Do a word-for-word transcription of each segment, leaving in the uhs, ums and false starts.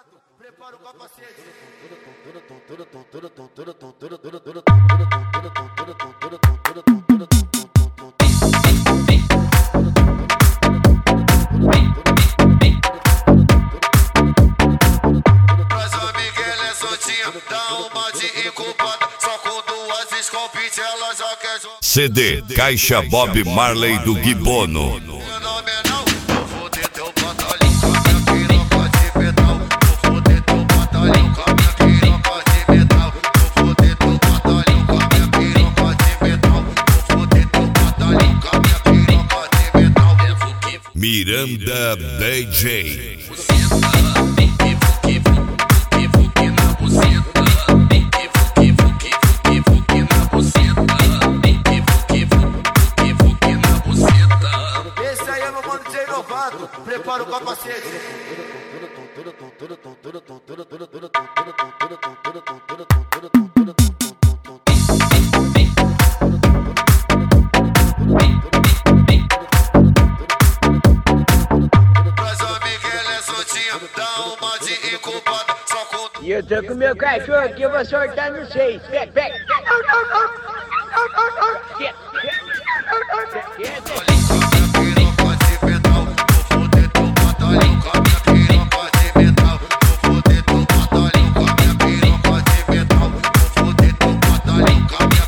Prepara o capacete. Mas o Miguel é soltinho, dá uma de incubada. Só com duas escopite ela já quer jogar. C D Caixa Bob Marley do Guibono. Fenomenal, vou foder teu batalhão com a minha piroca de metal. Vou foder teu batalhão com a minha piroca de metal. Vou foder teu batalhão com a minha piroca de metal. Vou foder teu batalhão com a minha piroca de metal. Miranda D J. Esse aí é meu mano de novato. Prepara o capacete. Mas o Miguel é soltinho, dá uma de incubada. Só com E eu tô com meu cachorro aqui, eu vou soltar no seis. Pega, pega.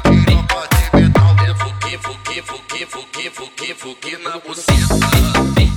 na buceta.